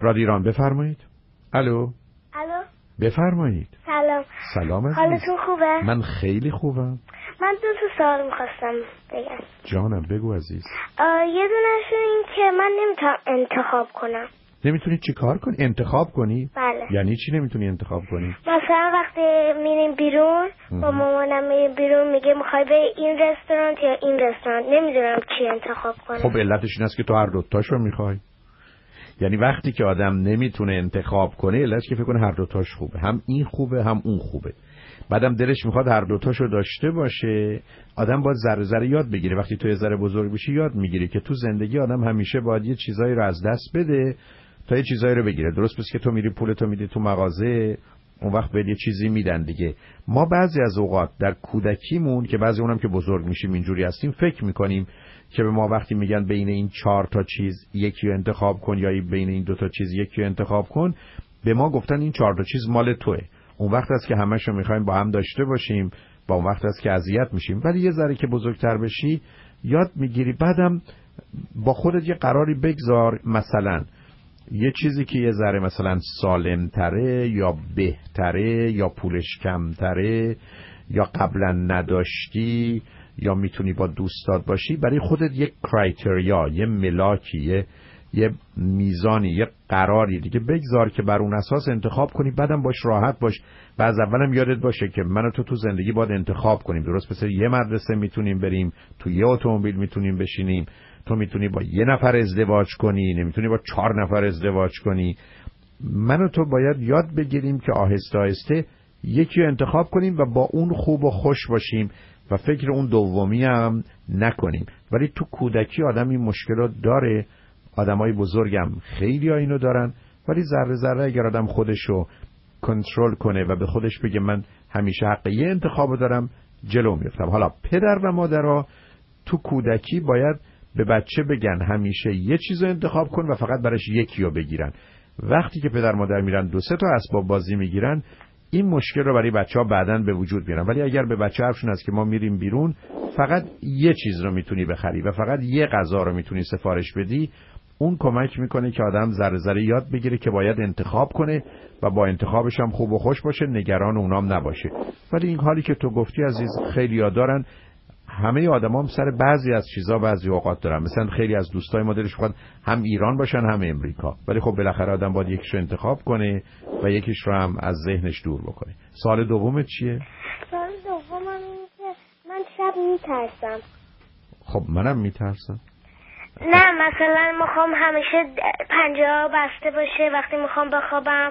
رادیو ایران بفرمایید. الو. الو. بفرمایید. سلام. سلام عزیز. حالتون خوبه؟ من خیلی خوبم. من دو تا سوال می‌خواستم بگم. جانم بگو عزیز. یه دونه‌شون این که من نمیتونم انتخاب کنم. نمیتونی چی کار کنی؟ انتخاب کنی؟ بله. یعنی چی نمیتونی انتخاب کنی؟ مثلا وقتی میریم بیرون با مامانم میریم بیرون میگه میخوای بری این رستوران یا این رستوران، نمیدونم چی انتخاب کنم. خب علتش این است که تو هر دوتاشو میخوای. یعنی وقتی که آدم نمیتونه انتخاب کنه علتش که فکر کنه هر دوتاش خوبه، هم این خوبه هم اون خوبه. بعدم دلش میخواد هر دوتاشو داشته باشه. آدم باید ذره ذره یاد بگیره. وقتی تو یه ذره بزرگ بشی یاد میگیری که تو زندگی آدم همیشه باید یه چیزایی رو از دست بده تا یه چیزایی رو بگیره. درست پس که تو میری پولتو میدی تو مغازه، اون وقت به یه چیزی میدن دیگه. ما بعضی از اوقات در کودکیمون که بعضی اونم که بزرگ میشیم اینجوری هستیم فکر میکنیم که به ما وقتی میگن بین این 4 تا چیز یکی رو انتخاب کن یا بین این 2 تا چیز یکی رو انتخاب کن، به ما گفتن این 4 تا چیز مال توئه. اون وقت است که همه‌شو میخوایم با هم داشته باشیم، با اون وقت است که اذیت میشیم. ولی یه ذره که بزرگتر بشی یاد میگیری. بعدم با خودت یه قراری بگذار، مثلا یه چیزی که یه ذره مثلا سالم‌تره یا بهتره یا پولش کمتره یا قبلا نداشتی یا میتونی با دوستات باشی، برای خودت یک کرایتریا، یه ملاکی، یه میزانی، یه قراری دیگه بگذار که بر اون اساس انتخاب کنی. بعدم باش راحت باش و از اولم یادت باشه که من و تو زندگی باید انتخاب کنیم. درست مثل یه مدرسه میتونیم بریم، تو یه اتومبیل میتونیم بشینیم، تو میتونی با یه نفر ازدواج کنی، نمیتونی با 4 نفر ازدواج کنی. من و تو باید یاد بگیریم که آهسته آهسته یکی رو انتخاب کنیم و با اون خوب و خوش باشیم و فکر اون دومی هم نکنیم. ولی تو کودکی آدم این مشکل رو داره. آدمای بزرگم خیلی ها اینو دارن، ولی ذره ذره اگر آدم خودشو کنترل کنه و به خودش بگه من همیشه حق یه انتخاب دارم، جلو میفتم. حالا پدر و مادرها تو کودکی باید به بچه بگن همیشه یه چیز رو انتخاب کن و فقط برش یکی رو بگیرن. وقتی که پدر مادر میرن 2-3 تا اسباب بازی میگیرن، این مشکل رو برای بچه‌ها بعداً به وجود میارن. ولی اگر به بچه حرفشون هست که ما میریم بیرون فقط یه چیز رو میتونی بخری و فقط یه غذا رو میتونی سفارش بدی، اون کمک میکنه که آدم ذره ذره یاد بگیره که باید انتخاب کنه و با انتخابش هم خوب و خوش باشه، نگران اونام نباشه. ولی این حالی که تو گفتی عزیز خیلی‌ها دارن. همه آدما هم سر بعضی از چیزا بعضی اوقات دارن. مثلا خیلی از دوستای ما دلش می‌خواد هم ایران باشن هم امریکا، ولی خب بالاخره آدم باید یکیش رو انتخاب کنه و یکیش رو هم از ذهنش دور بکنه. سوال دومت چیه؟ سوال دومم اینه که من شب میترسم. خب منم میترسم. نه مثلا میخوام همیشه پنجره بسته باشه، وقتی میخوام بخوابم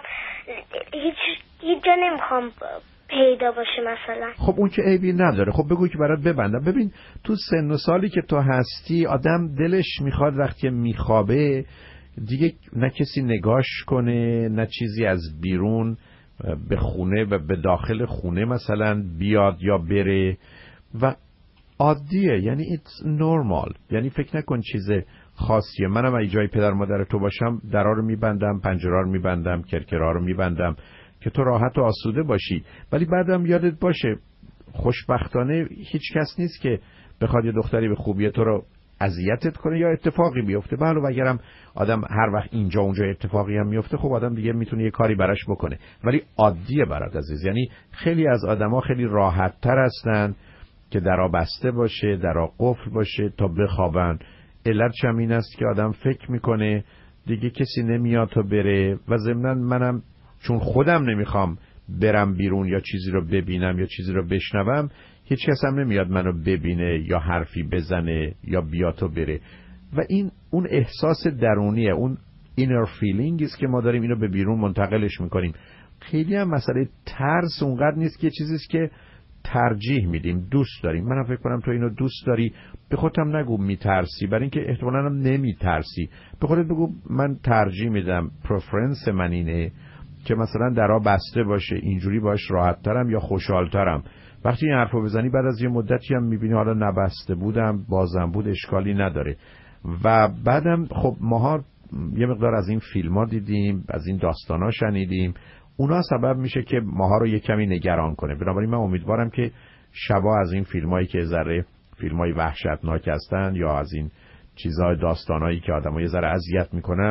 هیچ جا نمیخوام پیدا باشه مثلا. خب اون که عیبی نداره. خب بگو که برات ببندم. ببین تو سن و سالی که تو هستی آدم دلش میخواد وقتی میخوابه دیگه نه کسی نگاش کنه، نه چیزی از بیرون به خونه و به داخل خونه مثلا بیاد یا بره و عادیه. یعنی it's normal. یعنی فکر نکن چیز خاصیه. منم اگه جای پدر مادر تو باشم درا رو میبندم، پنجره رو میبندم، کرکرا رو میبندم که تو راحت و آسوده باشی. ولی بعدم یادت باشه خوشبختانه هیچ کس نیست که بخواد یه دختری به خوبی تو رو اذیتت کنه یا اتفاقی بیفته. بله و اگرم آدم هر وقت اینجا اونجا اتفاقی هم میفته خب آدم دیگه میتونه یه کاری براش بکنه. ولی عادیه برات عزیز. یعنی خیلی از آدما خیلی راحت تر هستن که درا بسته باشه، درا قفل باشه تا بخوابن. علتش هم این است که آدم فکر میکنه دیگه کسی نمیاد تا بره و ضمناً منم چون خودم نمیخوام برم بیرون یا چیزی رو ببینم یا چیزی رو بشنوم، هیچ کس هم نمیاد منو ببینه یا حرفی بزنه یا بیا تو بره. و این اون احساس درونیه، اون inner feeling است که ما داریم اینو به بیرون منتقلش میکنیم. خیلی هم مسئله ترس اونقدر نیست که چیزیست که ترجیح میدیم، دوست داریم. منم فکر کنم تو اینو دوست داری، به خودم نگو میترسی، برای اینکه احتمالاً هم نمیترسی. به خودت بگو من ترجیح میدم، پرفرنس من اینه که مثلا درا بسته باشه، اینجوری باش راحت ترم یا خوشحال ترم. وقتی این حرفو بزنی بعد از یه مدتی هم میبینی حالا نبسته بودم بازم بود اشکالی نداره. و بعدم خب ماها یه مقدار از این فیلم ها دیدیم، از این داستان ها شنیدیم، اونا سبب میشه که ماها رو یه کمی نگران کنه. بنابراین من امیدوارم که شبا از این فیلم هایی که ذره فیلم های وحشتناک هستن یا از این چیزهای داستان هایی که آدم ها یه ذره اذیت میکنن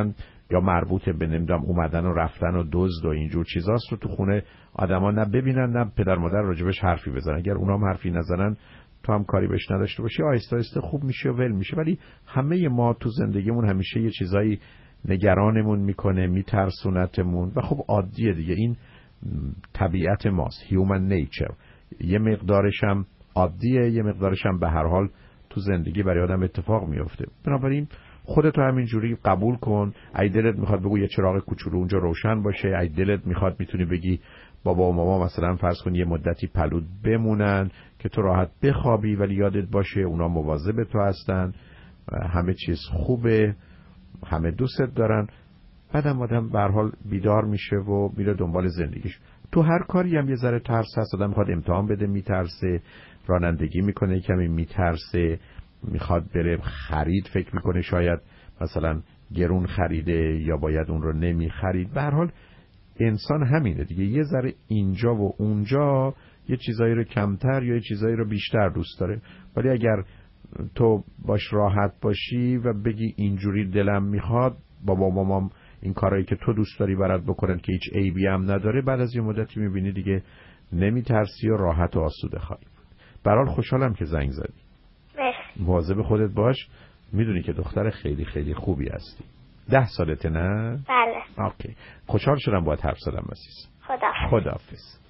یا مربوط به نمیدونم اومدن و رفتن و دزد و اینجور چیزاست رو تو خونه آدما نه ببینن نه پدر مادر راجبش حرفی بزنن. اگر اونام حرفی نزنن تو هم کاری بهش نداشته باشی، آهسته آهسته خوب میشه و ول میشه. ولی همه ما تو زندگیمون همیشه یه چیزایی نگرانمون میکنه، میترسونتمون و خب عادیه دیگه، این طبیعت ماست، هیومن نیچر. یه مقدارش هم عادیه، یه مقدارش هم به هر حال تو زندگی برای آدم اتفاق میفته. بنابراین خودتو همینجوری قبول کن. اگه دلت میخواد بگو یه چراغ کوچولو اونجا روشن باشه، اگه دلت میخواد میتونی بگی بابا و ماما مثلا فرض کن یه مدتی پلود بمونن که تو راحت بخوابی، ولی یادت باشه اونا مواظب تو هستن، همه چیز خوبه، همه دوستت دارن. بعدم آدم به هر حال بیدار میشه و میره دنبال زندگیش. تو هر کاری هم یه ذره ترس هست، آدم میخواد امتحان بده میترسه، رانندگی میکنه کمی میترسه، میخواد بره خرید فکر میکنه شاید مثلا گرون خریده یا باید اون رو نمیخرید. به هر حال انسان همینه دیگه، یه ذره اینجا و اونجا یه چیزایی رو کمتر یا یه چیزایی رو بیشتر دوست داره. ولی اگر تو باش راحت باشی و بگی اینجوری دلم میخواد، بابا مامام این کارهایی که تو دوست داری برات بکنن که هیچ عیبی هم نداره، بعد از یه مدتی میبینی دیگه نمیترسی و راحت و آسوده خواهی بود. به هر حال خوشحالم که زنگ زدی. مواظب خودت باش، میدونی که دختر خیلی خیلی خوبی هستی. 10 سالته نه؟ بله. اوکی. خوشحال شدم باهات حرف زدم عزیز. خداحافظ. خداحافظ.